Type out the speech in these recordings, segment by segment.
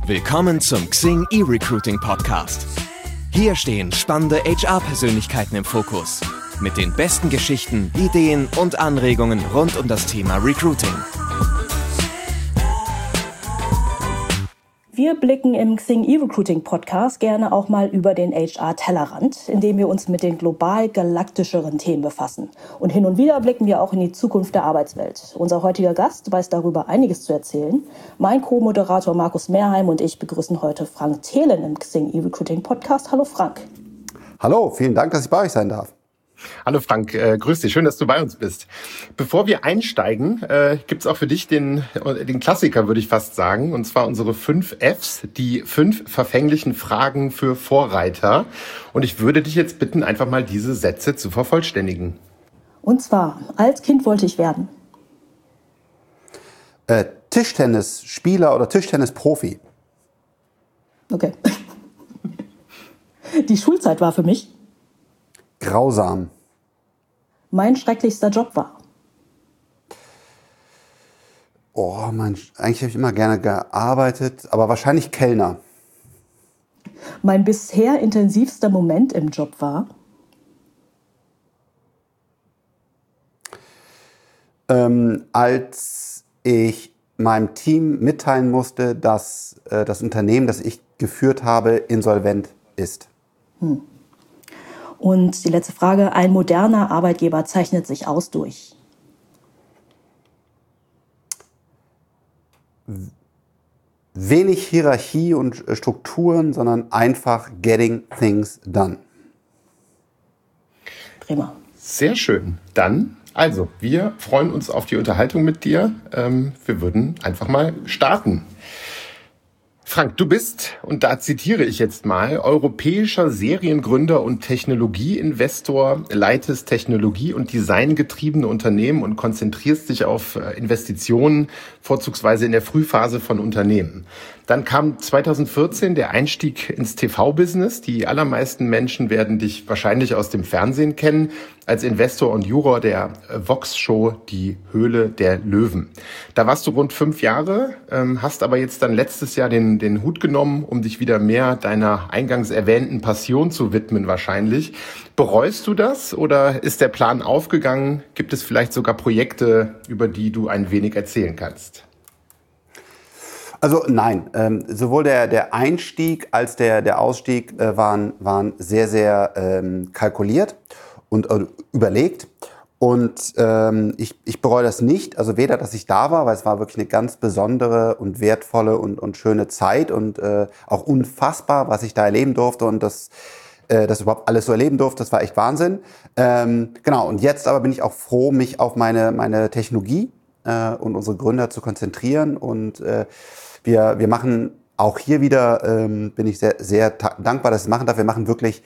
Willkommen zum Xing eRecruiting Podcast. Hier stehen spannende HR-Persönlichkeiten im Fokus. Mit den besten Geschichten, Ideen und Anregungen rund um das Thema Recruiting. Wir blicken im Xing eRecruiting Podcast gerne auch mal über den HR-Tellerrand, indem wir uns mit den global galaktischeren Themen befassen. Und hin und wieder blicken wir auch in die Zukunft der Arbeitswelt. Unser heutiger Gast weiß darüber einiges zu erzählen. Mein Co-Moderator Markus Mehrheim und ich begrüßen heute Frank Thelen im Xing eRecruiting Podcast. Hallo Frank. Hallo, vielen Dank, dass ich bei euch sein darf. Hallo Frank, grüß dich, schön, dass du bei uns bist. Bevor wir einsteigen, gibt's auch für dich den Klassiker, würde ich fast sagen, und zwar unsere 5 Fs, die 5 verfänglichen Fragen für Vorreiter. Und ich würde dich jetzt bitten, einfach mal diese Sätze zu vervollständigen. Und zwar, als Kind wollte ich werden. Tischtennisspieler oder Tischtennisprofi. Okay. Die Schulzeit war für mich Grausam. mein schrecklichster Job war. Eigentlich habe ich immer gerne gearbeitet, aber wahrscheinlich Kellner. Mein bisher intensivster Moment im Job war Als ich meinem Team mitteilen musste, dass das Unternehmen, das ich geführt habe, insolvent ist. Und die letzte Frage, ein moderner Arbeitgeber zeichnet sich aus durch Wenig Hierarchie und Strukturen, sondern einfach getting things done. Prima. Sehr schön. Dann, also, wir freuen uns auf die Unterhaltung mit dir. Wir würden einfach mal starten. Frank, du bist, und da zitiere ich jetzt mal, europäischer Seriengründer und Technologieinvestor, leitest Technologie- und designgetriebene Unternehmen und konzentrierst dich auf Investitionen, vorzugsweise in der Frühphase von Unternehmen. Dann kam 2014 der Einstieg ins TV-Business. Die allermeisten Menschen werden dich wahrscheinlich aus dem Fernsehen kennen, als Investor und Juror der Vox-Show Die Höhle der Löwen. Da warst du rund 5 Jahre, hast aber jetzt dann letztes Jahr den Hut genommen, um dich wieder mehr deiner eingangs erwähnten Passion zu widmen wahrscheinlich. Bereust du das oder ist der Plan aufgegangen? Gibt es vielleicht sogar Projekte, über die du ein wenig erzählen kannst? Also nein, sowohl der Einstieg als der Ausstieg waren sehr, sehr kalkuliert und überlegt. Und ich bereue das nicht, also weder, dass ich da war, weil es war wirklich eine ganz besondere und wertvolle und schöne Zeit und auch unfassbar, was ich da erleben durfte und das überhaupt alles so erleben durfte, das war echt Wahnsinn. Genau, und jetzt aber bin ich auch froh, mich auf meine Technologie und unsere Gründer zu konzentrieren und wir machen auch hier wieder, bin ich sehr, sehr dankbar, dass ich es machen darf. Wir machen wirklich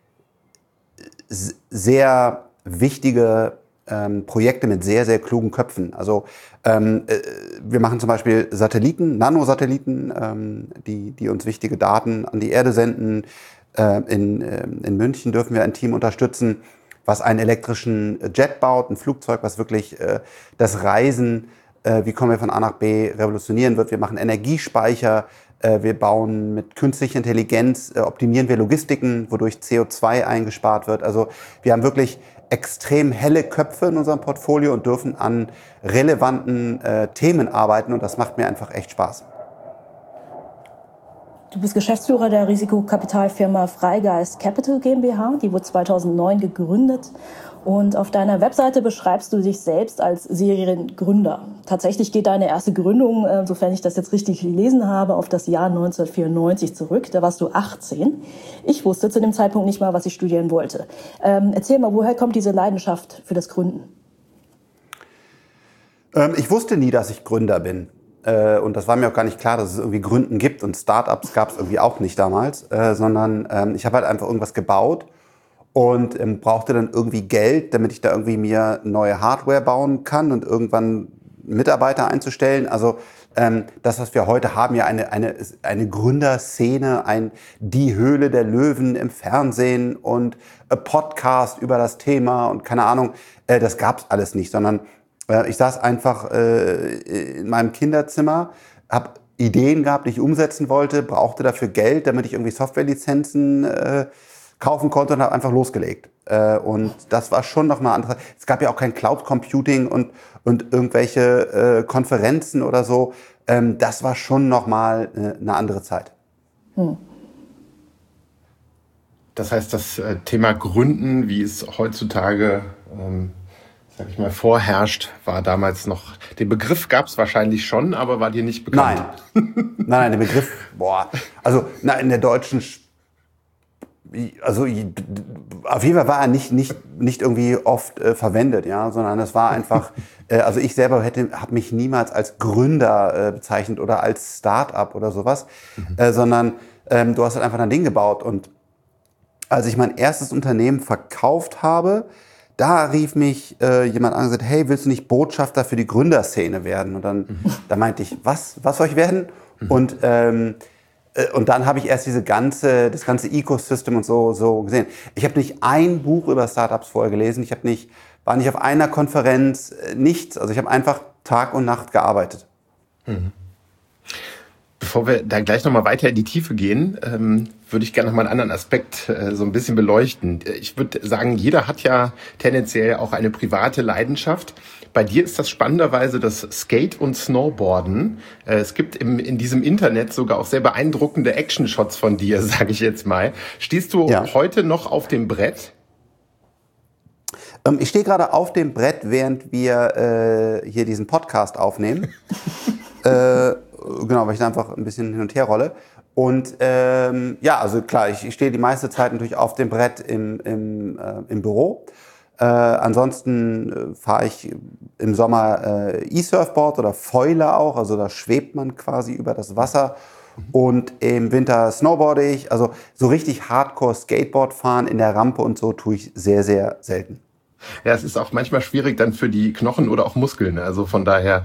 sehr wichtige Projekte mit sehr, sehr klugen Köpfen. Also wir machen zum Beispiel Satelliten, Nanosatelliten, die uns wichtige Daten an die Erde senden. In München dürfen wir ein Team unterstützen, was einen elektrischen Jet baut, ein Flugzeug, was wirklich das Reisen, wie kommen wir von A nach B, revolutionieren wird. Wir machen Energiespeicher, wir bauen mit künstlicher Intelligenz, optimieren wir Logistiken, wodurch CO2 eingespart wird. Also wir haben wirklich extrem helle Köpfe in unserem Portfolio und dürfen an relevanten Themen arbeiten und das macht mir einfach echt Spaß. Du bist Geschäftsführer der Risikokapitalfirma Freigeist Capital GmbH, die wurde 2009 gegründet. Und auf deiner Webseite beschreibst du dich selbst als Seriengründer. Tatsächlich geht deine erste Gründung, sofern ich das jetzt richtig gelesen habe, auf das Jahr 1994 zurück. Da warst du 18. Ich wusste zu dem Zeitpunkt nicht mal, was ich studieren wollte. Erzähl mal, woher kommt diese Leidenschaft für das Gründen? Ich wusste nie, dass ich Gründer bin. Und das war mir auch gar nicht klar, dass es irgendwie Gründen gibt. Und Startups gab es irgendwie auch nicht damals. Sondern ich habe halt einfach irgendwas gebaut. Und brauchte dann irgendwie Geld, damit ich da irgendwie mir neue Hardware bauen kann und irgendwann Mitarbeiter einzustellen. Also das, was wir heute haben, ja eine Gründerszene, die Höhle der Löwen im Fernsehen und Podcast über das Thema und keine Ahnung, das gab's alles nicht, sondern ich saß einfach in meinem Kinderzimmer, habe Ideen gehabt, die ich umsetzen wollte, brauchte dafür Geld, damit ich irgendwie Softwarelizenzen kaufen konnte und habe einfach losgelegt. Und das war schon noch mal anders. Es gab ja auch kein Cloud Computing und irgendwelche Konferenzen oder so. Das war schon noch mal eine andere Zeit. Das heißt, das Thema Gründen, wie es heutzutage, sag ich mal, vorherrscht, war damals noch, den Begriff gab es wahrscheinlich schon, aber war dir nicht bekannt? Nein, der Begriff, also in der deutschen, also auf jeden Fall war er nicht irgendwie oft verwendet, ja, sondern es war einfach, also ich selber habe mich niemals als Gründer bezeichnet oder als Start-up oder sowas, sondern du hast halt einfach ein Ding gebaut. Und als ich mein erstes Unternehmen verkauft habe, da rief mich jemand an und gesagt, hey, willst du nicht Botschafter für die Gründerszene werden? Und dann da meinte ich, was soll ich werden? Und dann habe ich erst das ganze Ecosystem und so gesehen. Ich habe nicht ein Buch über Startups vorher gelesen. War nicht auf einer Konferenz, nichts. Also ich habe einfach Tag und Nacht gearbeitet. Bevor wir da gleich nochmal weiter in die Tiefe gehen, würde ich gerne nochmal einen anderen Aspekt so ein bisschen beleuchten. Ich würde sagen, jeder hat ja tendenziell auch eine private Leidenschaft. Bei dir ist das spannenderweise das Skate- und Snowboarden. Es gibt in diesem Internet sogar auch sehr beeindruckende Action-Shots von dir, sage ich jetzt mal. Stehst du heute noch auf dem Brett? Ich stehe gerade auf dem Brett, während wir hier diesen Podcast aufnehmen. Genau, weil ich da einfach ein bisschen hin und her rolle. Und also klar, ich stehe die meiste Zeit natürlich auf dem Brett im Büro. Ansonsten fahre ich im Sommer E-Surfboard oder Foiler auch, also da schwebt man quasi über das Wasser. Und im Winter snowboarde ich, also so richtig Hardcore Skateboard fahren in der Rampe und so tue ich sehr, sehr selten. Ja, es ist auch manchmal schwierig dann für die Knochen oder auch Muskeln, also von daher...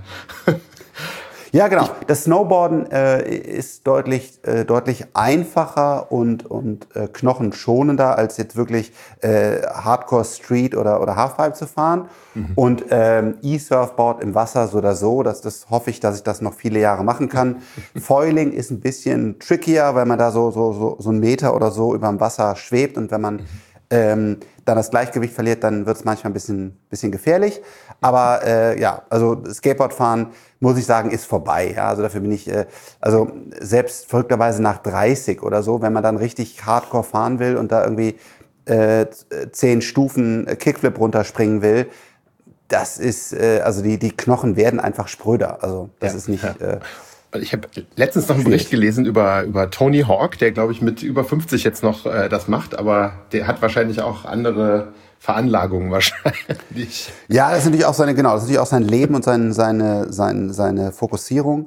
Ja, genau. Das Snowboarden ist deutlich einfacher und knochenschonender, als jetzt wirklich Hardcore Street oder Halfpipe zu fahren. Und E-Surfboard im Wasser so oder so, das hoffe ich, dass ich das noch viele Jahre machen kann. Foiling ist ein bisschen trickier, weil man da so einen Meter oder so über dem Wasser schwebt, und wenn man dann das Gleichgewicht verliert, dann wird es manchmal ein bisschen gefährlich. Aber also Skateboardfahren, muss ich sagen, ist vorbei. Ja? Also dafür bin ich, also selbst verrückterweise nach 30 oder so, wenn man dann richtig Hardcore fahren will und da irgendwie 10 Stufen Kickflip runterspringen will, das ist, also die Knochen werden einfach spröder. Also das ist nicht... Ich habe letztens noch einen Bericht gelesen über Tony Hawk, der, glaube ich, mit über 50 jetzt noch das macht, aber der hat wahrscheinlich auch andere Veranlagungen wahrscheinlich. Ja, das ist natürlich auch sein Leben und seine Fokussierung.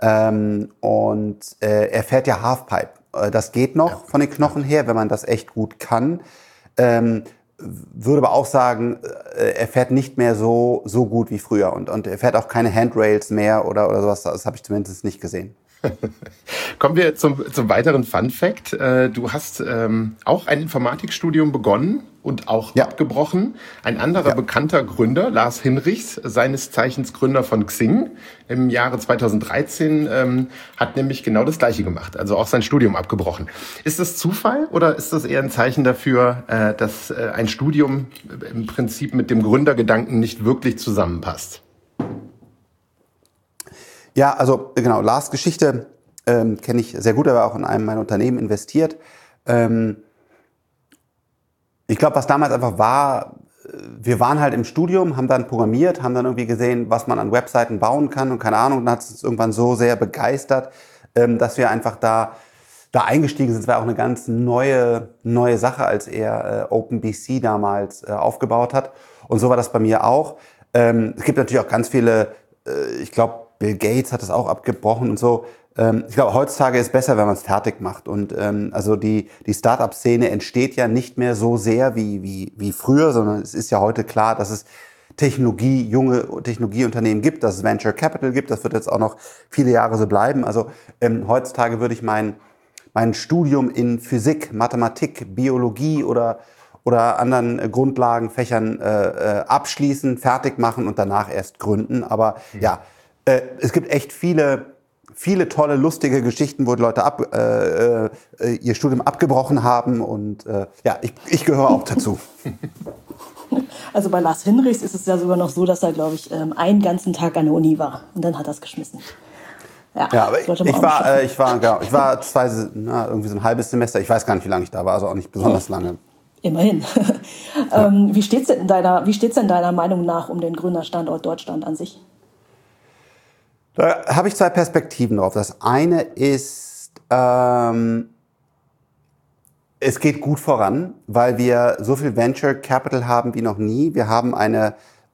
Und er fährt ja Halfpipe. Das geht noch von den Knochen her, wenn man das echt gut kann. Würde aber auch sagen, er fährt nicht mehr so gut wie früher, und er fährt auch keine Handrails mehr oder sowas. Das habe ich zumindest nicht gesehen. Kommen wir zum weiteren Fun Fact. Du hast auch ein Informatikstudium begonnen und auch abgebrochen. Ein anderer bekannter Gründer, Lars Hinrichs, seines Zeichens Gründer von Xing, im Jahre 2013, hat nämlich genau das Gleiche gemacht, also auch sein Studium abgebrochen. Ist das Zufall oder ist das eher ein Zeichen dafür, dass ein Studium im Prinzip mit dem Gründergedanken nicht wirklich zusammenpasst? Ja, also genau, Lars' Geschichte kenne ich sehr gut, er war auch in einem meiner Unternehmen investiert. Ich glaube, was damals einfach war, wir waren halt im Studium, haben dann programmiert, haben dann irgendwie gesehen, was man an Webseiten bauen kann und keine Ahnung, und dann hat es uns irgendwann so sehr begeistert, dass wir einfach da eingestiegen sind. Es war auch eine ganz neue Sache, als er OpenBC damals aufgebaut hat, und so war das bei mir auch. Es gibt natürlich auch ganz viele, ich glaube, Bill Gates hat es auch abgebrochen und so. Ich glaube, heutzutage ist es besser, wenn man es fertig macht. Und also die Start-up-Szene entsteht ja nicht mehr so sehr wie früher, sondern es ist ja heute klar, dass es junge Technologieunternehmen gibt, dass es Venture Capital gibt. Das wird jetzt auch noch viele Jahre so bleiben. Also heutzutage würde ich mein Studium in Physik, Mathematik, Biologie oder anderen Grundlagenfächern abschließen, fertig machen und danach erst gründen. Aber es gibt echt viele viele tolle, lustige Geschichten, wo die Leute ihr Studium abgebrochen haben. Und ich gehöre auch dazu. Also bei Lars Hinrichs ist es ja sogar noch so, dass er, glaube ich, einen ganzen Tag an der Uni war. Und dann hat er es geschmissen. Ja, aber ich war irgendwie so ein halbes Semester. Ich weiß gar nicht, wie lange ich da war, also auch nicht besonders lange. Immerhin. Wie steht's denn deiner Meinung nach um den Gründerstandort Deutschland an sich? Da habe ich zwei Perspektiven drauf. Das eine ist, es geht gut voran, weil wir so viel Venture Capital haben wie noch nie. Wir haben eine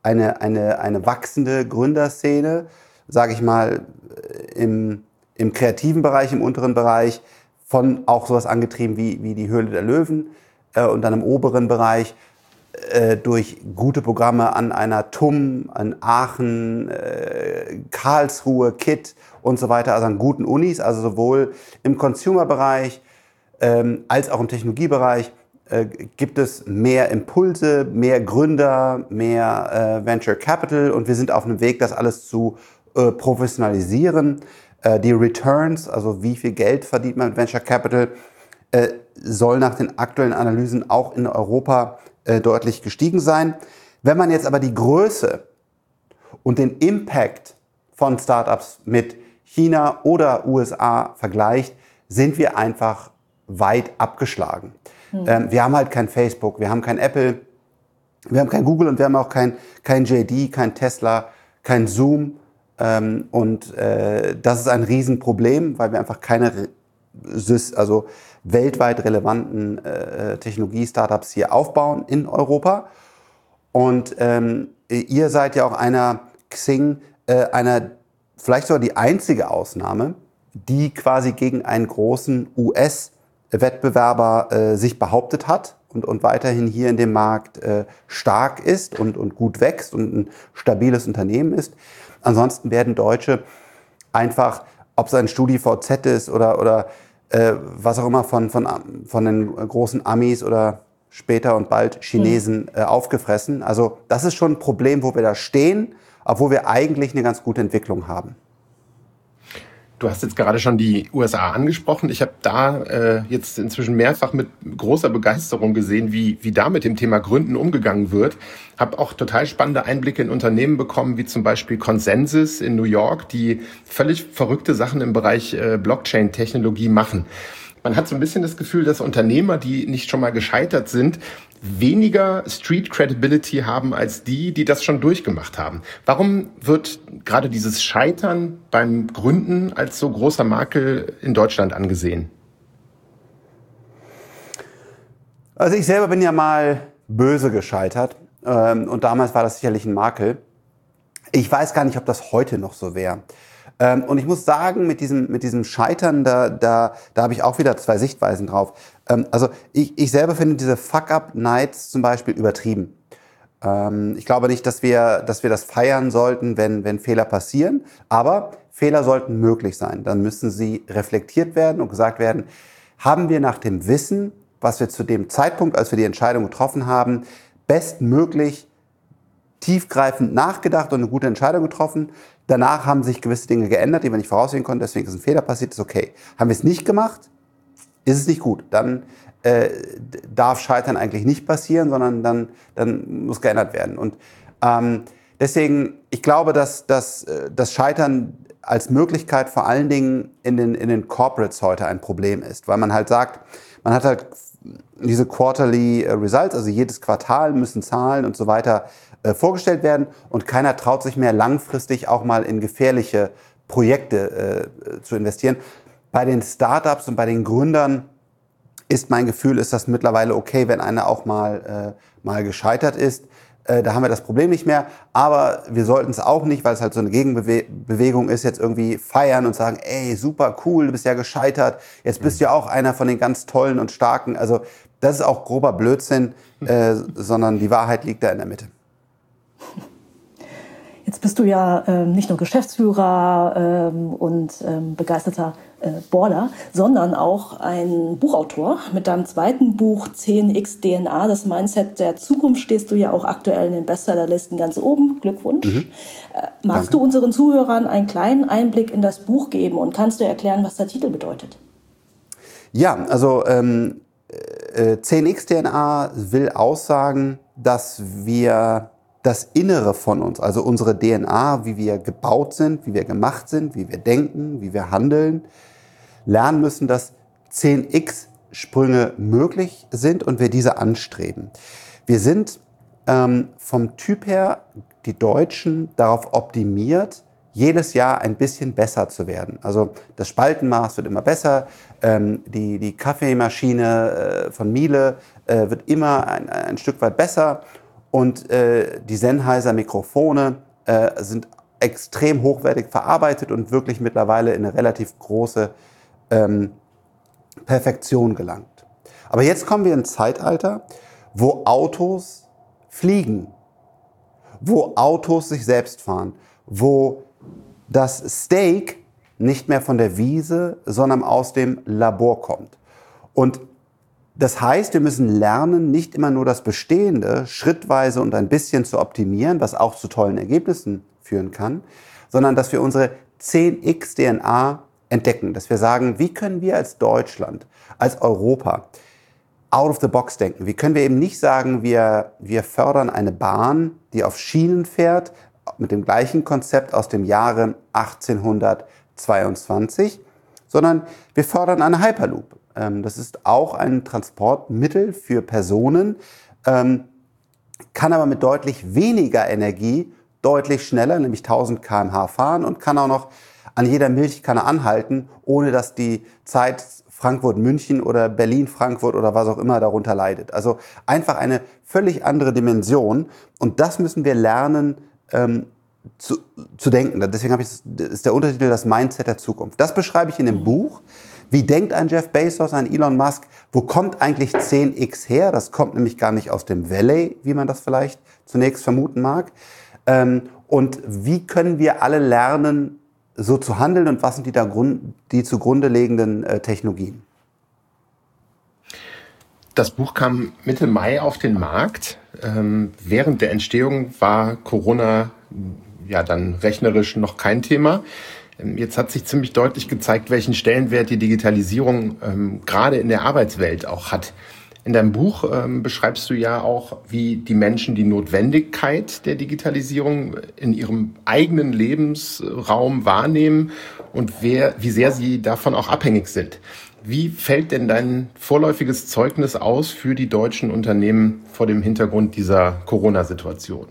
wachsende Gründerszene, sage ich mal, im kreativen Bereich, im unteren Bereich, von auch sowas angetrieben wie die Höhle der Löwen und dann im oberen Bereich durch gute Programme an einer TUM, an Aachen, Karlsruhe, KIT und so weiter, also an guten Unis, also sowohl im Consumer-Bereich als auch im Technologiebereich gibt es mehr Impulse, mehr Gründer, mehr Venture Capital und wir sind auf einem Weg, das alles zu professionalisieren. Die Returns, also wie viel Geld verdient man mit Venture Capital, soll nach den aktuellen Analysen auch in Europa deutlich gestiegen sein. Wenn man jetzt aber die Größe und den Impact von Startups mit China oder USA vergleicht, sind wir einfach weit abgeschlagen. Wir haben halt kein Facebook, wir haben kein Apple, wir haben kein Google und wir haben auch kein JD, kein Tesla, kein Zoom. Und das ist ein Riesenproblem, weil wir einfach keine weltweit relevanten Technologie-Startups hier aufbauen in Europa. Und ihr seid ja auch Xing, vielleicht sogar die einzige Ausnahme, die quasi gegen einen großen US-Wettbewerber sich behauptet hat und weiterhin hier in dem Markt stark ist und gut wächst und ein stabiles Unternehmen ist. Ansonsten werden Deutsche einfach, ob es ein StudiVZ ist oder was auch immer von den großen Amis oder später und bald Chinesen aufgefressen. Also das ist schon ein Problem, wo wir da stehen, obwohl wir eigentlich eine ganz gute Entwicklung haben. Du hast jetzt gerade schon die USA angesprochen. Ich habe da jetzt inzwischen mehrfach mit großer Begeisterung gesehen, wie da mit dem Thema Gründen umgegangen wird. Habe auch total spannende Einblicke in Unternehmen bekommen, wie zum Beispiel Consensys in New York, die völlig verrückte Sachen im Bereich Blockchain-Technologie machen. Man hat so ein bisschen das Gefühl, dass Unternehmer, die nicht schon mal gescheitert sind, weniger Street Credibility haben als die das schon durchgemacht haben. Warum wird gerade dieses Scheitern beim Gründen als so großer Makel in Deutschland angesehen? Also ich selber bin ja mal böse gescheitert und damals war das sicherlich ein Makel. Ich weiß gar nicht, ob das heute noch so wäre. Und ich muss sagen, mit diesem Scheitern, da habe ich auch wieder zwei Sichtweisen drauf. Also ich selber finde diese Fuck-Up-Nights zum Beispiel übertrieben. Ich glaube nicht, dass wir das feiern sollten, wenn Fehler passieren. Aber Fehler sollten möglich sein. Dann müssen sie reflektiert werden und gesagt werden, haben wir nach dem Wissen, was wir zu dem Zeitpunkt, als wir die Entscheidung getroffen haben, bestmöglich tiefgreifend nachgedacht und eine gute Entscheidung getroffen. Danach haben sich gewisse Dinge geändert, die wir nicht voraussehen konnten. Deswegen ist ein Fehler passiert, ist okay. Haben wir es nicht gemacht, ist es nicht gut. Dann darf Scheitern eigentlich nicht passieren, sondern dann muss geändert werden. Und deswegen, ich glaube, dass das Scheitern als Möglichkeit vor allen Dingen in den Corporates heute ein Problem ist. Weil man halt sagt, man hat halt diese Quarterly Results, also jedes Quartal müssen Zahlen und so weiter vorgestellt werden und keiner traut sich mehr langfristig auch mal in gefährliche Projekte zu investieren. Bei den Startups und bei den Gründern ist mein Gefühl, ist das mittlerweile okay, wenn einer auch mal gescheitert ist. Da haben wir das Problem nicht mehr, aber wir sollten es auch nicht, weil es halt so eine Gegenbewegung ist, jetzt irgendwie feiern und sagen, ey, super cool, du bist ja gescheitert, jetzt bist du ja auch einer von den ganz tollen und starken. Also das ist auch grober Blödsinn, sondern die Wahrheit liegt da in der Mitte. Jetzt bist du ja nicht nur Geschäftsführer und begeisterter Boarder, sondern auch ein Buchautor. Mit deinem zweiten Buch 10x DNA, das Mindset der Zukunft, stehst du ja auch aktuell in den Bestsellerlisten ganz oben. Glückwunsch. Magst du unseren Zuhörern einen kleinen Einblick in das Buch geben und kannst du erklären, was der Titel bedeutet? Ja, also 10x DNA will aussagen, dass wir das Innere von uns, also unsere DNA, wie wir gebaut sind, wie wir gemacht sind, wie wir denken, wie wir handeln, lernen müssen, dass 10x Sprünge möglich sind und wir diese anstreben. Wir sind vom Typ her, die Deutschen, darauf optimiert, jedes Jahr ein bisschen besser zu werden. Also das Spaltenmaß wird immer besser, die Kaffeemaschine von Miele wird immer ein Stück weit besser. Und die Sennheiser Mikrofone sind extrem hochwertig verarbeitet und wirklich mittlerweile in eine relativ große Perfektion gelangt. Aber jetzt kommen wir in ein Zeitalter, wo Autos fliegen, wo Autos sich selbst fahren, wo das Steak nicht mehr von der Wiese, sondern aus dem Labor kommt. Und das heißt, wir müssen lernen, nicht immer nur das Bestehende schrittweise und ein bisschen zu optimieren, was auch zu tollen Ergebnissen führen kann, sondern dass wir unsere 10x DNA entdecken, dass wir sagen, wie können wir als Deutschland, als Europa out of the box denken? Wie können wir eben nicht sagen, wir fördern eine Bahn, die auf Schienen fährt, mit dem gleichen Konzept aus dem Jahre 1822, sondern wir fördern eine Hyperloop. Das ist auch ein Transportmittel für Personen, kann aber mit deutlich weniger Energie deutlich schneller, nämlich 1000 km/h fahren und kann auch noch an jeder Milchkanne anhalten, ohne dass die Zeit Frankfurt-München oder Berlin-Frankfurt oder was auch immer darunter leidet. Also einfach eine völlig andere Dimension und das müssen wir lernen zu denken. Deswegen ist der Untertitel das Mindset der Zukunft. Das beschreibe ich in dem Buch. Wie denkt ein Jeff Bezos, ein Elon Musk? Wo kommt eigentlich 10x her? Das kommt nämlich gar nicht aus dem Valley, wie man das vielleicht zunächst vermuten mag. Und wie können wir alle lernen, so zu handeln und was sind die zugrunde liegenden Technologien? Das Buch kam Mitte Mai auf den Markt. Während der Entstehung war Corona ja dann rechnerisch noch kein Thema. Jetzt hat sich ziemlich deutlich gezeigt, welchen Stellenwert die Digitalisierung gerade in der Arbeitswelt auch hat. In deinem Buch beschreibst du ja auch, wie die Menschen die Notwendigkeit der Digitalisierung in ihrem eigenen Lebensraum wahrnehmen und wie sehr sie davon auch abhängig sind. Wie fällt denn dein vorläufiges Zeugnis aus für die deutschen Unternehmen vor dem Hintergrund dieser Corona-Situation?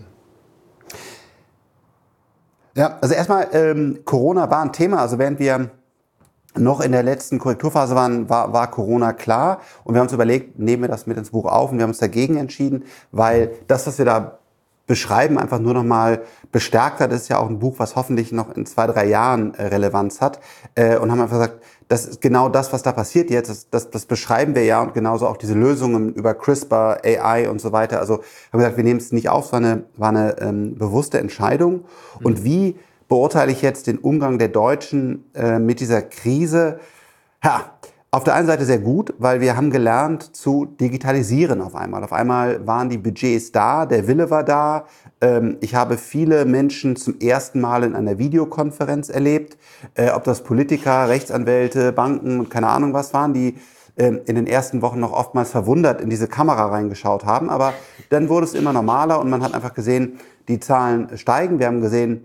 Ja, also erstmal, Corona war ein Thema. Also während wir noch in der letzten Korrekturphase waren, war Corona klar. Und wir haben uns überlegt, nehmen wir das mit ins Buch auf. Und wir haben uns dagegen entschieden, weil das, was wir da beschreiben, einfach nur noch mal bestärkt hat. Das ist ja auch ein Buch, was hoffentlich noch in 2-3 Jahren Relevanz hat. Und haben einfach gesagt, das ist genau das, was da passiert jetzt. Das beschreiben wir ja und genauso auch diese Lösungen über CRISPR, AI und so weiter. Also haben gesagt, wir nehmen es nicht auf, es war eine bewusste Entscheidung. Und wie beurteile ich jetzt den Umgang der Deutschen mit dieser Krise? Ja, auf der einen Seite sehr gut, weil wir haben gelernt zu digitalisieren auf einmal. Auf einmal waren die Budgets da, der Wille war da. Ich habe viele Menschen zum ersten Mal in einer Videokonferenz erlebt, ob das Politiker, Rechtsanwälte, Banken und keine Ahnung was waren, die in den ersten Wochen noch oftmals verwundert in diese Kamera reingeschaut haben. Aber dann wurde es immer normaler und man hat einfach gesehen, die Zahlen steigen. Wir haben gesehen,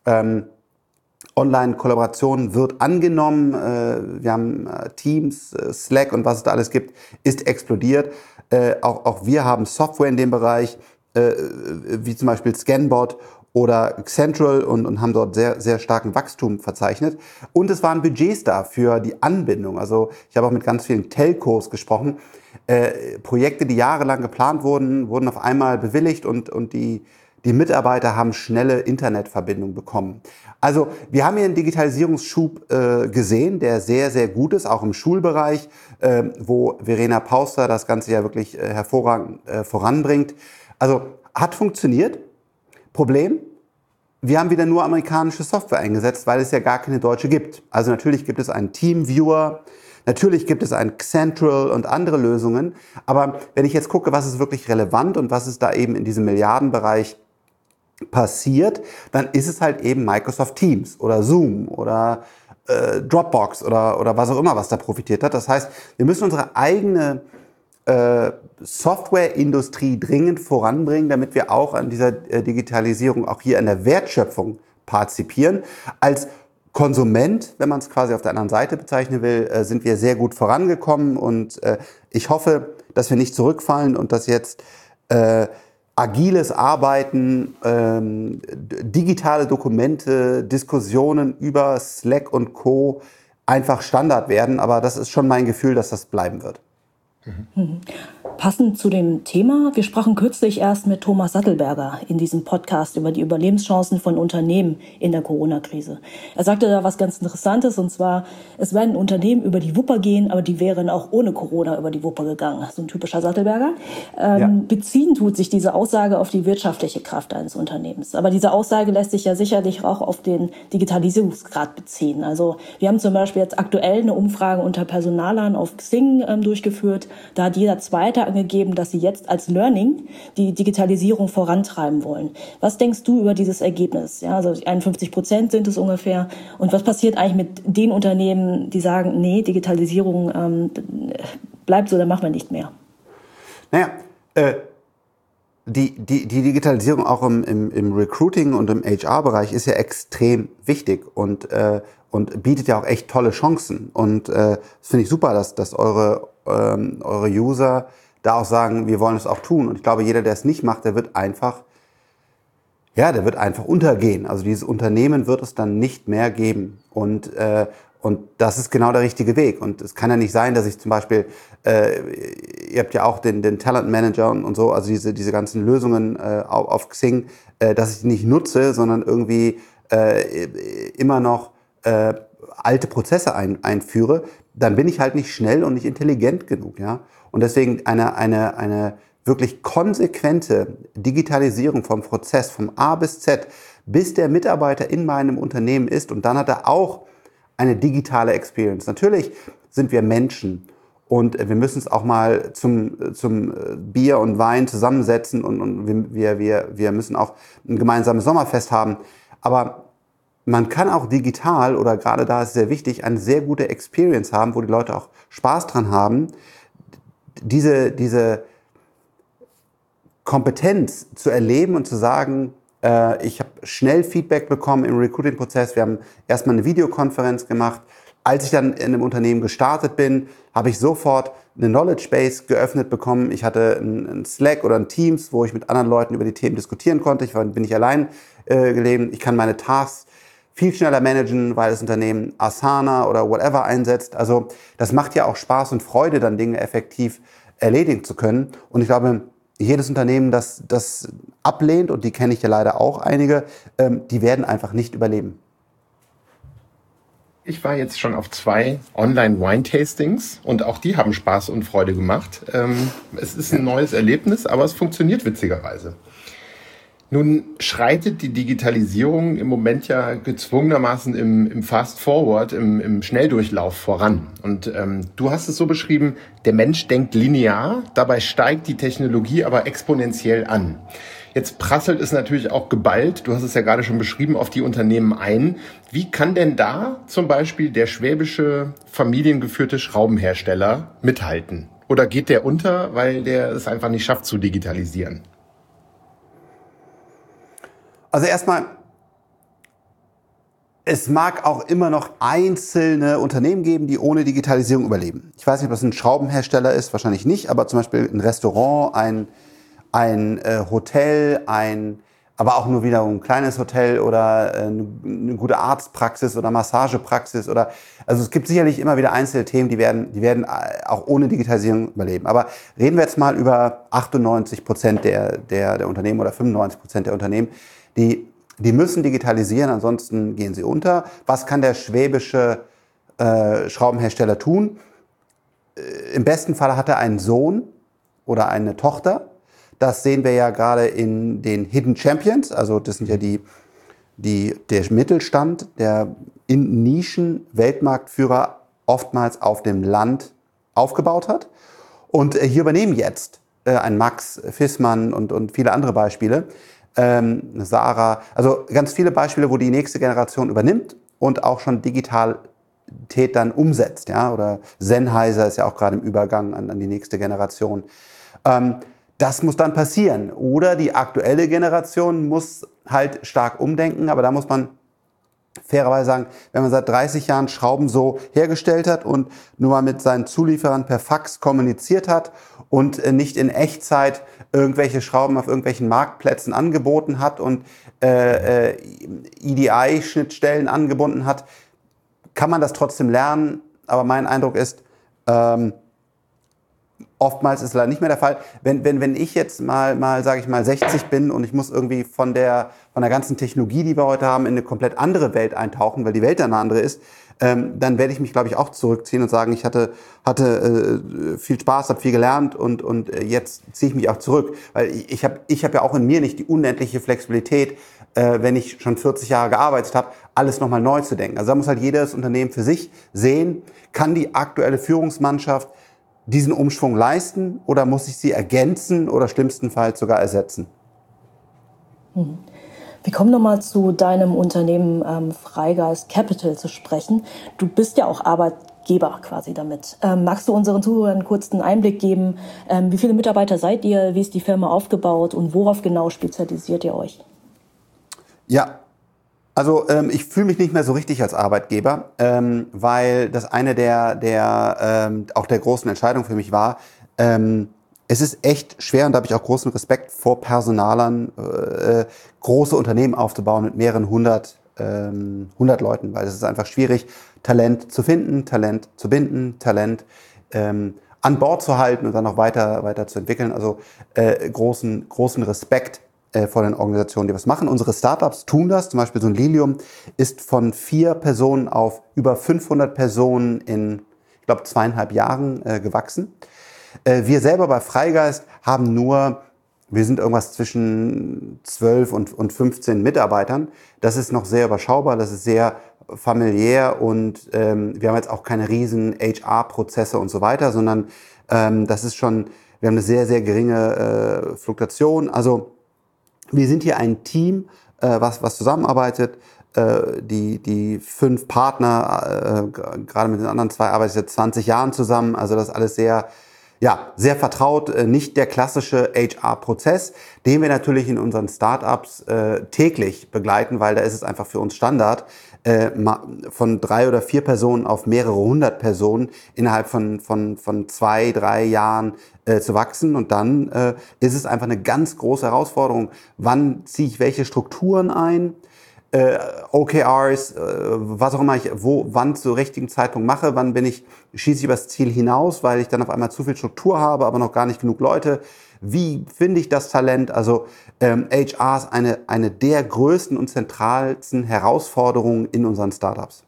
Online-Kollaboration wird angenommen. Wir haben Teams, Slack und was es da alles gibt, ist explodiert. Auch wir haben Software in dem Bereich, wie zum Beispiel Scanbot oder Central und haben dort sehr, sehr starken Wachstum verzeichnet. Und es waren Budgets da für die Anbindung. Also ich habe auch mit ganz vielen Telcos gesprochen. Projekte, die jahrelang geplant wurden auf einmal bewilligt und die Mitarbeiter haben schnelle Internetverbindung bekommen. Also wir haben hier einen Digitalisierungsschub gesehen, der sehr, sehr gut ist, auch im Schulbereich, wo Verena Pauster das Ganze ja wirklich hervorragend voranbringt. Also hat funktioniert. Problem, wir haben wieder nur amerikanische Software eingesetzt, weil es ja gar keine deutsche gibt. Also natürlich gibt es einen TeamViewer, natürlich gibt es ein Xentral und andere Lösungen. Aber wenn ich jetzt gucke, was ist wirklich relevant und was ist da eben in diesem Milliardenbereich passiert, dann ist es halt eben Microsoft Teams oder Zoom oder Dropbox oder was auch immer, was da profitiert hat. Das heißt, wir müssen unsere eigene Softwareindustrie dringend voranbringen, damit wir auch an dieser Digitalisierung, auch hier an der Wertschöpfung partizipieren. Als Konsument, wenn man es quasi auf der anderen Seite bezeichnen will, sind wir sehr gut vorangekommen und ich hoffe, dass wir nicht zurückfallen und dass jetzt agiles Arbeiten, digitale Dokumente, Diskussionen über Slack und Co. einfach Standard werden, aber das ist schon mein Gefühl, dass das bleiben wird. Passend zu dem Thema, wir sprachen kürzlich erst mit Thomas Sattelberger in diesem Podcast über die Überlebenschancen von Unternehmen in der Corona-Krise. Er sagte da was ganz Interessantes, und zwar, es werden Unternehmen über die Wupper gehen, aber die wären auch ohne Corona über die Wupper gegangen. So ein typischer Sattelberger. Beziehen tut sich diese Aussage auf die wirtschaftliche Kraft eines Unternehmens. Aber diese Aussage lässt sich ja sicherlich auch auf den Digitalisierungsgrad beziehen. Also wir haben zum Beispiel jetzt aktuell eine Umfrage unter Personalern auf Xing durchgeführt. Da hat jeder Zweite angegeben, dass sie jetzt als Learning die Digitalisierung vorantreiben wollen. Was denkst du über dieses Ergebnis? Ja, also 51% sind es ungefähr. Und was passiert eigentlich mit den Unternehmen, die sagen, nee, Digitalisierung bleibt so, dann machen wir nicht mehr? Naja, die Digitalisierung auch im Recruiting und im HR-Bereich ist ja extrem wichtig und bietet ja auch echt tolle Chancen. Und das finde ich super, dass eure User da auch sagen, wir wollen es auch tun. Und ich glaube, jeder, der es nicht macht, der wird einfach untergehen. Also dieses Unternehmen wird es dann nicht mehr geben. Und das ist genau der richtige Weg. Und es kann ja nicht sein, dass ich zum Beispiel, ihr habt ja auch den Talent Manager und so, also diese ganzen Lösungen auf Xing, dass ich die nicht nutze, sondern irgendwie immer noch alte Prozesse einführe, dann bin ich halt nicht schnell und nicht intelligent genug, ja. Und deswegen eine wirklich konsequente Digitalisierung vom Prozess, vom A bis Z, bis der Mitarbeiter in meinem Unternehmen ist und dann hat er auch eine digitale Experience. Natürlich sind wir Menschen und wir müssen es auch mal zum Bier und Wein zusammensetzen und wir müssen auch ein gemeinsames Sommerfest haben. Aber man kann auch digital, oder gerade da ist es sehr wichtig, eine sehr gute Experience haben, wo die Leute auch Spaß dran haben. Diese Kompetenz zu erleben und zu sagen, ich habe schnell Feedback bekommen im Recruiting-Prozess. Wir haben erstmal eine Videokonferenz gemacht. Als ich dann in einem Unternehmen gestartet bin, habe ich sofort eine Knowledge Base geöffnet bekommen. Ich hatte ein Slack oder ein Teams, wo ich mit anderen Leuten über die Themen diskutieren konnte. Bin nicht allein gelebt. Ich kann meine Tasks viel schneller managen, weil das Unternehmen Asana oder whatever einsetzt. Also das macht ja auch Spaß und Freude, dann Dinge effektiv erledigen zu können. Und ich glaube, jedes Unternehmen, das ablehnt, und die kenne ich ja leider auch einige, die werden einfach nicht überleben. Ich war jetzt schon auf 2 Online-Wine-Tastings und auch die haben Spaß und Freude gemacht. Es ist ein neues Erlebnis, aber es funktioniert witzigerweise. Nun schreitet die Digitalisierung im Moment ja gezwungenermaßen im Fast-Forward, im Schnelldurchlauf voran. Und du hast es so beschrieben, der Mensch denkt linear, dabei steigt die Technologie aber exponentiell an. Jetzt prasselt es natürlich auch geballt, du hast es ja gerade schon beschrieben, auf die Unternehmen ein. Wie kann denn da zum Beispiel der schwäbische familiengeführte Schraubenhersteller mithalten? Oder geht der unter, weil der es einfach nicht schafft zu digitalisieren? Also erstmal, es mag auch immer noch einzelne Unternehmen geben, die ohne Digitalisierung überleben. Ich weiß nicht, ob das ein Schraubenhersteller ist, wahrscheinlich nicht, aber zum Beispiel ein Restaurant, ein Hotel, aber auch nur wieder ein kleines Hotel oder eine gute Arztpraxis oder Massagepraxis also es gibt sicherlich immer wieder einzelne Themen, die werden auch ohne Digitalisierung überleben. Aber reden wir jetzt mal über 98% der Unternehmen oder 95% der Unternehmen, die müssen digitalisieren, ansonsten gehen sie unter. Was kann der schwäbische Schraubenhersteller tun? Im besten Fall hat er einen Sohn oder eine Tochter. Das sehen wir ja gerade in den Hidden Champions. Also das sind ja die der Mittelstand, der in Nischen Weltmarktführer oftmals auf dem Land aufgebaut hat. Und hier übernehmen jetzt ein Max Fissmann und viele andere Beispiele, Sarah, also ganz viele Beispiele, wo die nächste Generation übernimmt und auch schon Digitalität dann umsetzt. Ja? Oder Sennheiser ist ja auch gerade im Übergang an die nächste Generation. Das muss dann passieren. Oder die aktuelle Generation muss halt stark umdenken, aber da muss man fairerweise sagen, wenn man seit 30 Jahren Schrauben so hergestellt hat und nur mal mit seinen Zulieferern per Fax kommuniziert hat und nicht in Echtzeit irgendwelche Schrauben auf irgendwelchen Marktplätzen angeboten hat und EDI-Schnittstellen angebunden hat, kann man das trotzdem lernen. Aber mein Eindruck ist, oftmals ist es leider nicht mehr der Fall. Wenn ich jetzt mal, sage ich mal, 60 bin und ich muss irgendwie von der ganzen Technologie, die wir heute haben, in eine komplett andere Welt eintauchen, weil die Welt eine andere ist, dann werde ich mich, glaube ich, auch zurückziehen und sagen, ich hatte viel Spaß, habe viel gelernt und jetzt ziehe ich mich auch zurück. Weil ich hab ja auch in mir nicht die unendliche Flexibilität, wenn ich schon 40 Jahre gearbeitet habe, alles nochmal neu zu denken. Also da muss halt jedes Unternehmen für sich sehen, kann die aktuelle Führungsmannschaft diesen Umschwung leisten oder muss ich sie ergänzen oder schlimmstenfalls sogar ersetzen? Wir kommen nochmal zu deinem Unternehmen Freigeist Capital zu sprechen. Du bist ja auch Arbeitgeber quasi damit. Magst du unseren Zuhörern einen kurzen Einblick geben? Wie viele Mitarbeiter seid ihr? Wie ist die Firma aufgebaut? Und worauf genau spezialisiert ihr euch? Ja, also ich fühle mich nicht mehr so richtig als Arbeitgeber, weil das eine auch der großen Entscheidungen für mich war. Es ist echt schwer und da habe ich auch großen Respekt vor Personalern, große Unternehmen aufzubauen mit mehreren hundert Leuten, weil es ist einfach schwierig, Talent zu finden, Talent zu binden, Talent an Bord zu halten und dann noch weiter zu entwickeln. Also großen Respekt vor den Organisationen, die was machen. Unsere Startups tun das. Zum Beispiel so ein Lilium ist von 4 Personen auf über 500 Personen in, ich glaube, 2,5 Jahren gewachsen. Wir selber bei Freigeist wir sind irgendwas zwischen 12 und 15 Mitarbeitern. Das ist noch sehr überschaubar, das ist sehr familiär und wir haben jetzt auch keine riesen HR-Prozesse und so weiter, sondern wir haben eine sehr, sehr geringe Fluktuation. Also wir sind hier ein Team, was zusammenarbeitet. Die 5 Partner, gerade mit den anderen 2 arbeite ich seit 20 Jahren zusammen. Also das ist alles sehr vertraut. Nicht der klassische HR-Prozess, den wir natürlich in unseren Startups täglich begleiten, weil da ist es einfach für uns Standard, von 3 oder 4 Personen auf mehrere hundert Personen innerhalb von 2, 3 Jahren zu wachsen. Und dann ist es einfach eine ganz große Herausforderung. Wann ziehe ich welche Strukturen ein? OKRs, was auch immer wann zu richtigen Zeitpunkt mache, schieße ich übers Ziel hinaus, weil ich dann auf einmal zu viel Struktur habe, aber noch gar nicht genug Leute. Wie finde ich das Talent? Also HR ist eine der größten und zentralsten Herausforderungen in unseren Startups.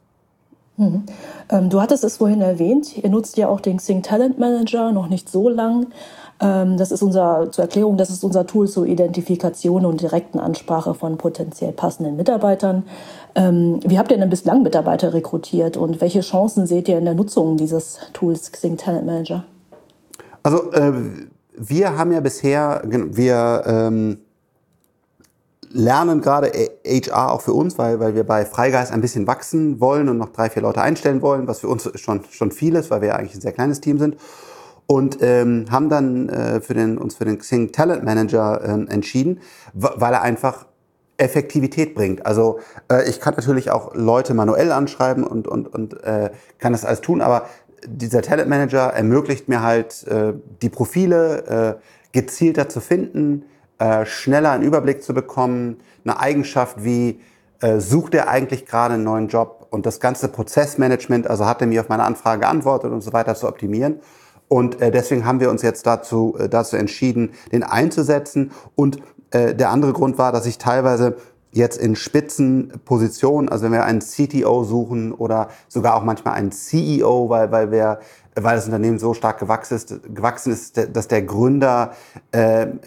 Du hattest es vorhin erwähnt, ihr nutzt ja auch den Xing Talent Manager, noch nicht so lang. Das ist zur Erklärung, das ist unser Tool zur Identifikation und direkten Ansprache von potenziell passenden Mitarbeitern. Wie habt ihr denn bislang Mitarbeiter rekrutiert und welche Chancen seht ihr in der Nutzung dieses Tools Xing Talent Manager? Also wir haben ja bisher, lernen gerade HR auch für uns, weil wir bei Freigeist ein bisschen wachsen wollen und noch 3, 4 Leute einstellen wollen, was für uns schon viel ist, weil wir ja eigentlich ein sehr kleines Team sind. Und haben dann uns für den Xing Talent Manager entschieden, weil er einfach Effektivität bringt. Also ich kann natürlich auch Leute manuell anschreiben und kann das alles tun, aber dieser Talent Manager ermöglicht mir halt, die Profile gezielter zu finden, schneller einen Überblick zu bekommen, eine Eigenschaft wie sucht er eigentlich gerade einen neuen Job und das ganze Prozessmanagement, also hat er mir auf meine Anfrage geantwortet und so weiter zu optimieren. Und deswegen haben wir uns jetzt dazu entschieden, den einzusetzen. Und der andere Grund war, dass ich teilweise jetzt in Spitzenpositionen, also wenn wir einen CTO suchen oder sogar auch manchmal einen CEO, weil das Unternehmen so stark gewachsen ist, dass der Gründer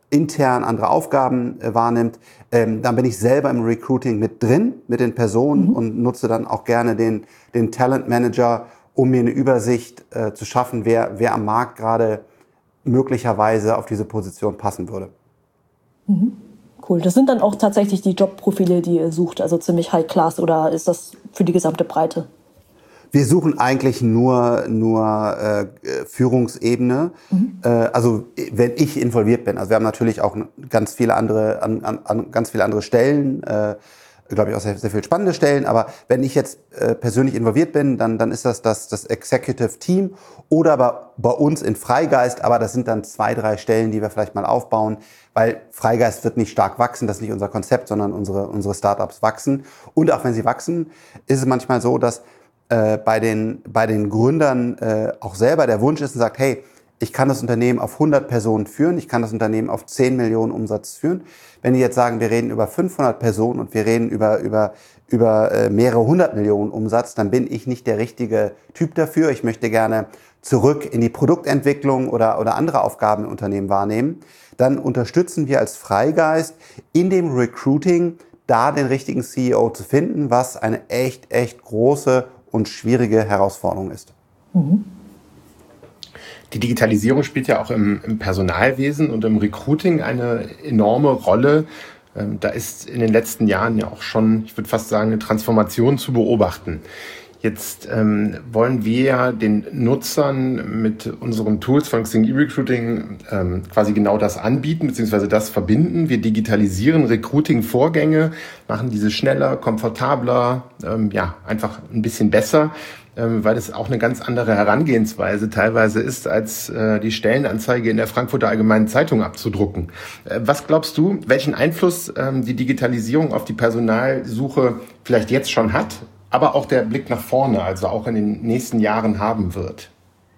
intern andere Aufgaben wahrnimmt. Dann bin ich selber im Recruiting mit drin, mit den Personen und nutze dann auch gerne den Talent Manager, um mir eine Übersicht zu schaffen, wer am Markt gerade möglicherweise auf diese Position passen würde. Cool. Das sind dann auch tatsächlich die Jobprofile, die ihr sucht, also ziemlich High Class, oder ist das für die gesamte Breite? Wir suchen eigentlich nur Führungsebene. Also wenn ich involviert bin. Also wir haben natürlich auch ganz viele andere Stellen, glaube ich auch sehr, sehr viele spannende Stellen. Aber wenn ich jetzt persönlich involviert bin, dann ist das Executive Team oder bei uns in Freigeist. Aber das sind dann 2, 3 Stellen, die wir vielleicht mal aufbauen, weil Freigeist wird nicht stark wachsen. Das ist nicht unser Konzept, sondern unsere Startups wachsen. Und auch wenn sie wachsen, ist es manchmal so, dass bei den Gründern auch selber der Wunsch ist und sagt, hey, ich kann das Unternehmen auf 100 Personen führen, ich kann das Unternehmen auf 10 Millionen Umsatz führen. Wenn die jetzt sagen, wir reden über 500 Personen und wir reden über mehrere 100 Millionen Umsatz, dann bin ich nicht der richtige Typ dafür. Ich möchte gerne zurück in die Produktentwicklung oder andere Aufgaben im Unternehmen wahrnehmen. Dann unterstützen wir als Freigeist in dem Recruiting, da den richtigen CEO zu finden, was eine echt große und schwierige Herausforderung ist. Die Digitalisierung spielt ja auch im Personalwesen und im Recruiting eine enorme Rolle. Da ist in den letzten Jahren ja auch schon, ich würde fast sagen, eine Transformation zu beobachten. Jetzt wollen wir ja den Nutzern mit unseren Tools von Xing E-Recruiting quasi genau das anbieten, beziehungsweise das verbinden. Wir digitalisieren Recruiting-Vorgänge, machen diese schneller, komfortabler, einfach ein bisschen besser, weil es auch eine ganz andere Herangehensweise teilweise ist, als die Stellenanzeige in der Frankfurter Allgemeinen Zeitung abzudrucken. Was glaubst du, welchen Einfluss die Digitalisierung auf die Personalsuche vielleicht jetzt schon hat, aber auch der Blick nach vorne, also auch in den nächsten Jahren haben wird?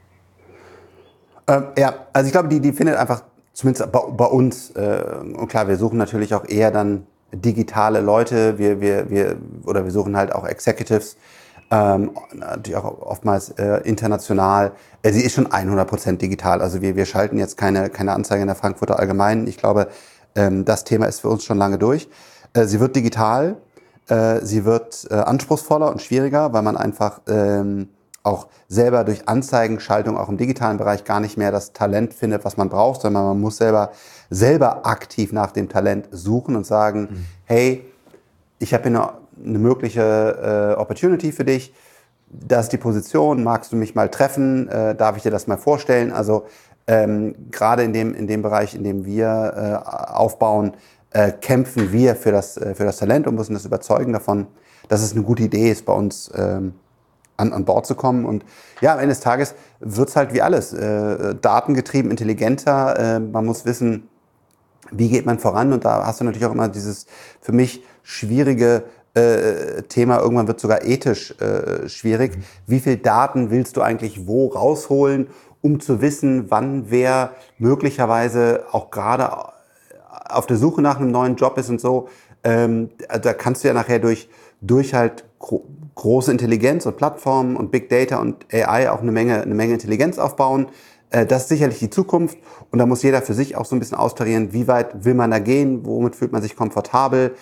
Also ich glaube, die findet einfach, zumindest bei uns, und klar, wir suchen natürlich auch eher dann digitale Leute, wir suchen halt auch Executives, natürlich auch oftmals international. Sie ist schon 100% digital, also wir schalten jetzt keine Anzeige in der Frankfurter Allgemeinen. Ich glaube, das Thema ist für uns schon lange durch. Sie wird digital. Sie wird anspruchsvoller und schwieriger, weil man einfach auch selber durch Anzeigenschaltung auch im digitalen Bereich gar nicht mehr das Talent findet, was man braucht, sondern man muss selber aktiv nach dem Talent suchen und sagen, hey, ich habe hier eine mögliche Opportunity für dich, das ist die Position, magst du mich mal treffen, darf ich dir das mal vorstellen? Also gerade in dem Bereich, in dem wir aufbauen, kämpfen wir für das Talent und müssen das überzeugen davon, dass es eine gute Idee ist, bei uns an Bord zu kommen. Und ja, am Ende des Tages wird's halt wie alles, datengetrieben, intelligenter. Man muss wissen, wie geht man voran? Und da hast du natürlich auch immer dieses für mich schwierige Thema, irgendwann wird sogar ethisch schwierig. Wie viel Daten willst du eigentlich wo rausholen, um zu wissen, wann wer möglicherweise auch gerade auf der Suche nach einem neuen Job ist und so. Da kannst du ja nachher durch halt große Intelligenz und Plattformen und Big Data und AI auch eine Menge Intelligenz aufbauen. Das ist sicherlich die Zukunft. Und da muss jeder für sich auch so ein bisschen austarieren, wie weit will man da gehen, womit fühlt man sich komfortabel.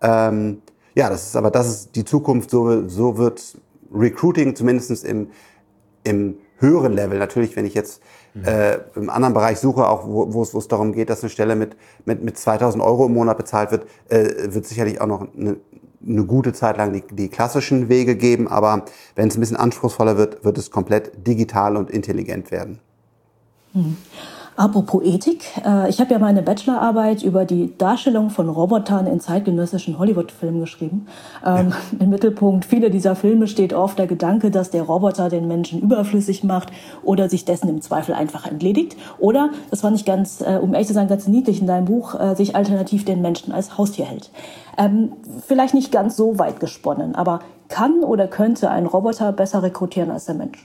Das ist die Zukunft. So wird Recruiting zumindest im höheren Level. Natürlich, wenn ich jetzt im anderen Bereich suche, auch wo es darum geht, dass eine Stelle mit 2.000 € im Monat bezahlt wird, wird sicherlich auch noch eine gute Zeit lang die klassischen Wege geben. Aber wenn es ein bisschen anspruchsvoller wird es komplett digital und intelligent werden. Apropos Ethik, ich habe ja meine Bachelorarbeit über die Darstellung von Robotern in zeitgenössischen Hollywood-Filmen geschrieben. Im Mittelpunkt vieler dieser Filme steht oft der Gedanke, dass der Roboter den Menschen überflüssig macht oder sich dessen im Zweifel einfach entledigt. Oder, das fand ich um ehrlich zu sein, ganz niedlich in deinem Buch, sich alternativ den Menschen als Haustier hält. Vielleicht nicht ganz so weit gesponnen, aber kann oder könnte ein Roboter besser rekrutieren als der Mensch?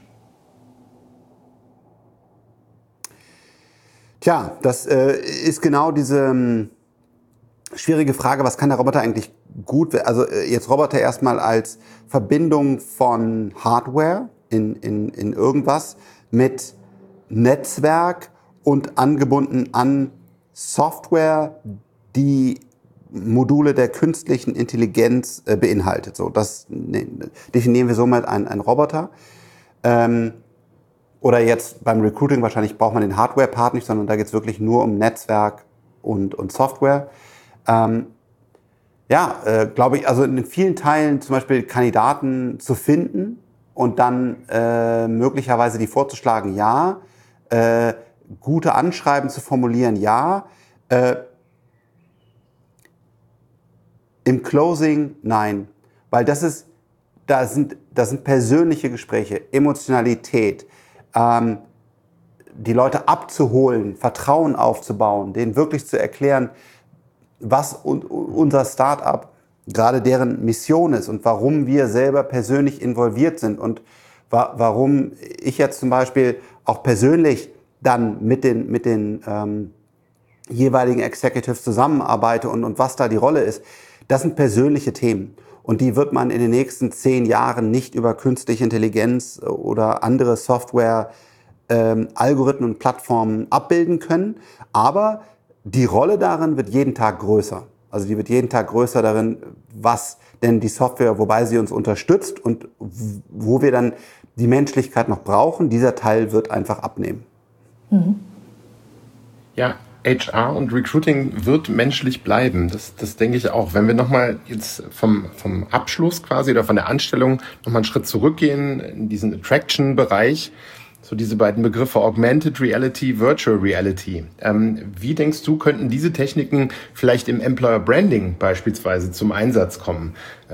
Tja, das ist genau diese schwierige Frage, was kann der Roboter eigentlich gut? Also jetzt Roboter erstmal als Verbindung von Hardware in irgendwas mit Netzwerk und angebunden an Software, die Module der künstlichen Intelligenz beinhaltet. So, das definieren wir somit einen Roboter. Oder jetzt beim Recruiting wahrscheinlich braucht man den Hardware-Part nicht, sondern da geht es wirklich nur um Netzwerk und Software. Glaube ich, also in vielen Teilen zum Beispiel Kandidaten zu finden und dann möglicherweise die vorzuschlagen, ja. Gute Anschreiben zu formulieren, ja. Im Closing, nein. Weil da sind persönliche Gespräche, Emotionalität, die Leute abzuholen, Vertrauen aufzubauen, denen wirklich zu erklären, was unser Startup, gerade deren Mission ist und warum wir selber persönlich involviert sind und warum ich jetzt zum Beispiel auch persönlich dann mit den jeweiligen Executives zusammenarbeite und was da die Rolle ist. Das sind persönliche Themen. Und die wird man in den nächsten 10 Jahren nicht über künstliche Intelligenz oder andere Software, Algorithmen und Plattformen abbilden können. Aber die Rolle darin wird jeden Tag größer. Also die wird jeden Tag größer darin, was denn die Software, wobei sie uns unterstützt und wo wir dann die Menschlichkeit noch brauchen, dieser Teil wird einfach abnehmen. Mhm. Ja, HR und Recruiting wird menschlich bleiben. Das denke ich auch. Wenn wir nochmal jetzt vom Abschluss quasi oder von der Anstellung nochmal einen Schritt zurückgehen in diesen Attraction-Bereich, so diese beiden Begriffe Augmented Reality, Virtual Reality. Wie denkst du, könnten diese Techniken vielleicht im Employer Branding beispielsweise zum Einsatz kommen?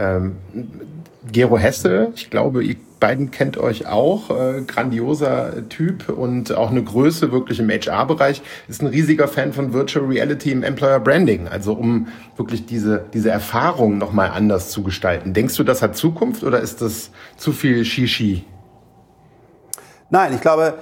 Gero Hesse, ich glaube, ihr beiden kennt euch auch, grandioser Typ und auch eine Größe wirklich im HR-Bereich, ist ein riesiger Fan von Virtual Reality im Employer Branding, also um wirklich diese Erfahrung nochmal anders zu gestalten. Denkst du, das hat Zukunft oder ist das zu viel Shishi? Nein, ich glaube,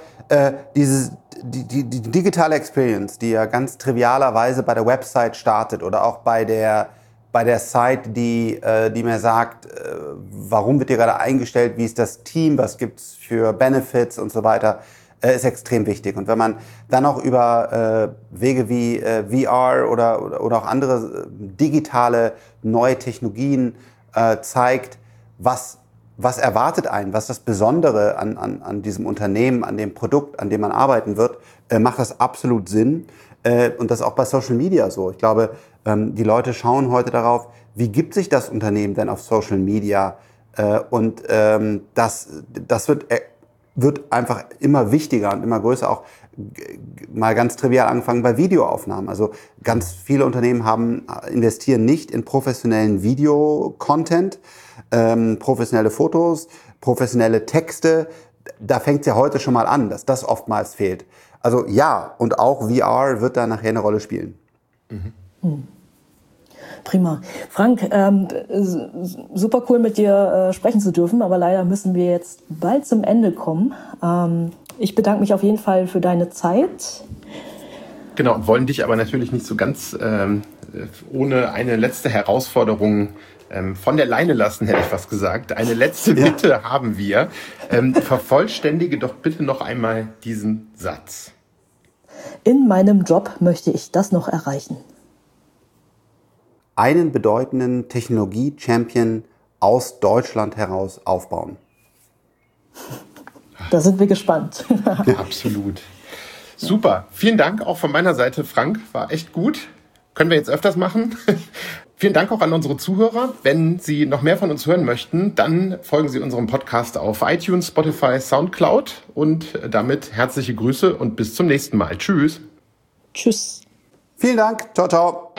die digitale Experience, die ja ganz trivialerweise bei der Website startet oder auch bei der Site, die mir sagt, warum wird hier gerade eingestellt, wie ist das Team, was gibt's für Benefits und so weiter, ist extrem wichtig. Und wenn man dann auch über Wege wie VR oder auch andere digitale neue Technologien zeigt, was erwartet einen, was das Besondere an diesem Unternehmen, an dem Produkt, an dem man arbeiten wird, macht das absolut Sinn. Und das ist auch bei Social Media so. Ich glaube, die Leute schauen heute darauf, wie gibt sich das Unternehmen denn auf Social Media? Und das wird einfach immer wichtiger und immer größer. Auch mal ganz trivial angefangen bei Videoaufnahmen. Also ganz viele Unternehmen investieren nicht in professionellen Video-Content, professionelle Fotos, professionelle Texte. Da fängt es ja heute schon mal an, dass das oftmals fehlt. Also ja, und auch VR wird da nachher eine Rolle spielen. Mhm. Prima. Frank, super cool mit dir sprechen zu dürfen, aber leider müssen wir jetzt bald zum Ende kommen. Ich bedanke mich auf jeden Fall für deine Zeit. Genau, und wollen dich aber natürlich nicht so ganz ohne eine letzte Herausforderung von der Leine lassen, hätte ich fast gesagt. Eine letzte Bitte haben wir. Vervollständige doch bitte noch einmal diesen Satz. In meinem Job möchte ich das noch erreichen. Einen bedeutenden Technologie-Champion aus Deutschland heraus aufbauen. Da sind wir gespannt. Absolut. Super. Vielen Dank auch von meiner Seite, Frank. War echt gut. Können wir jetzt öfters machen. Vielen Dank auch an unsere Zuhörer. Wenn Sie noch mehr von uns hören möchten, dann folgen Sie unserem Podcast auf iTunes, Spotify, Soundcloud. Und damit herzliche Grüße und bis zum nächsten Mal. Tschüss. Tschüss. Vielen Dank. Ciao, ciao.